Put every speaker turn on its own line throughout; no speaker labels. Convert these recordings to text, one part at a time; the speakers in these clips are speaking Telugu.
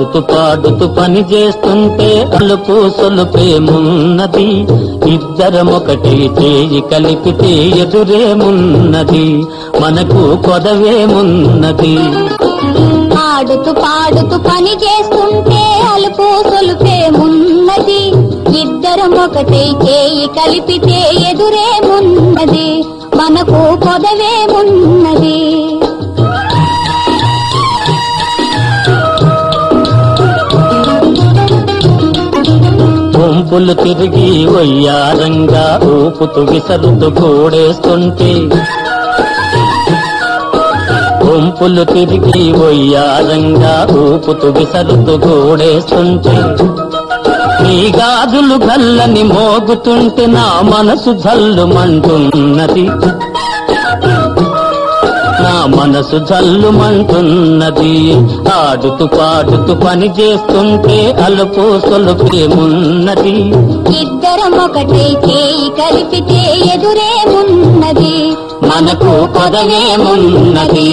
ఆడుతూ పాడుతూ పని చేస్తుంటే అలుపు సొలుపేమున్నది, ఇద్దరమొకటి చేయి కలిపితే ఎదురేమున్నది, మనకు కొదవేమున్నది.
ఆడుతూ పాడుతూ పని చేస్తుంటే అలుపు సొలుపేమున్నది, ఇద్దరం ఒకటే చేయి కలిపితే ఎదురేమున్నది, మనకు కొదవేమున్నది.
గుంపులు తిరిగి వయ్యారంగా ఊపుతూ విసరుతూ కూడేస్తుంటే, గుంపులు తిరిగి వయ్యారంగా ఊపుతూ విసరుతూ కూడేస్తుంటే, నీ గాజులు గల్లని మోగుతుంటే నా మనసు జల్లుమంటున్నది, నా మనసు జల్లుమంటున్నది. ఆడుతూ పాడుతూ పని చేస్తుంటే అలుపు సొలుపేమున్నది,
ఇద్దరం ఒకటే చేయి కలిపితే ఎదురేమున్నది,
మనకు కొదవేమున్నది.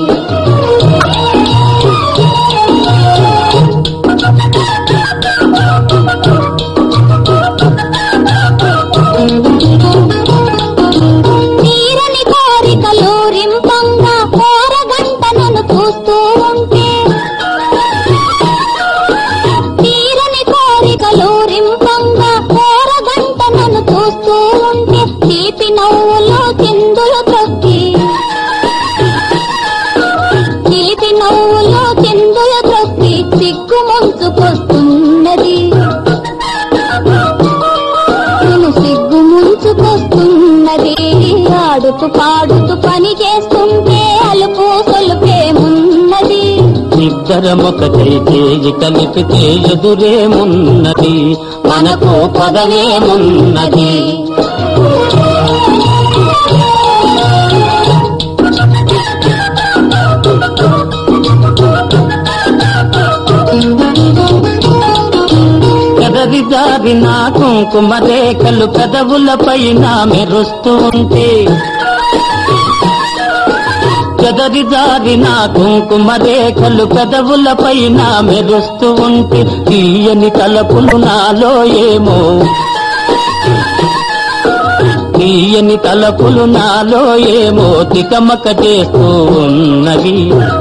తీరని కోరికలు రింపంగా కోరగంటనను చూస్తూ ఉంటే, తీరని కోరికలు రింపంగా కోరగంటనను చూస్తూ ఉంటే, తీపి నవ్వులు చిందులు త్రొక్కి, తీపి నవ్వులు చిందులు త్రొక్కి సిగ్గు ముంచుకొస్తున్నది, సిగ్గు ముంచుకొస్తున్నది. ఆడుతూ పాడుతూ పని చేస్తుంటే అలుపు సొలుపేమున్నది,
ఇద్దరమొకటై చేయి కలిపితే ఎదురేమున్నది, మనకు కొదవేమున్నది. ఎదరి జారిన కుంకుమ రేఖలు పెదవుల పైన మెరుస్తూ ఉంటే, ఎదరి జారిన కుంకుమ రేఖలు పెదవుల పైన మెరుస్తూ ఉంటే, తీయని తలపులు నాలో ఏమో, తీయని తలపులు నాలో ఏమో తికమక చేస్తూ ఉన్నవి,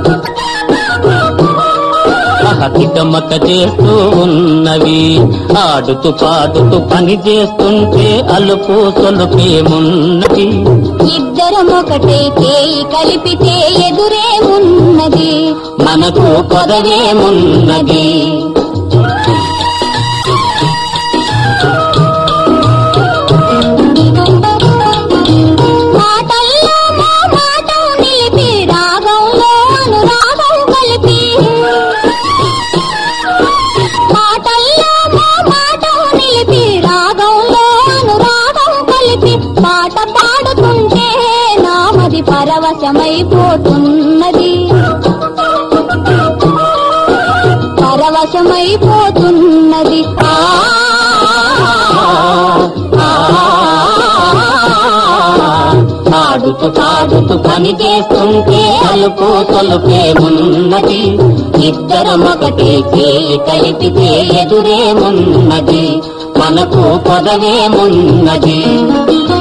తికమక చేస్తూ ఉన్నవి. ఆడుతూ పాడుతూ పని చేస్తుంటే అలుపు సొలుపేమున్నది,
ఇద్దరం ఒకటే చేయి కలిపితే ఎదురేమున్నది,
మనకు కొదవేమున్నది.
మాటల్లో మా మాట నిలిపి రాగంలో అనురాగం కలిపి, మాటల్లో మా మాట నిలిపి రాగంలో అనురాగం కలిపి, పాట పాడుతుంటే నామది పరవశమైపోతున్నది, పరవశమైపోతున్నది.
ఆడుతూ పాడుతూ పని చేస్తుంటే అలుపు సొలుపేమున్నది, ఇద్దరమొకటే చేయి కలిపితే ఎదురేమున్నది, మనకు కొదవేమున్నది.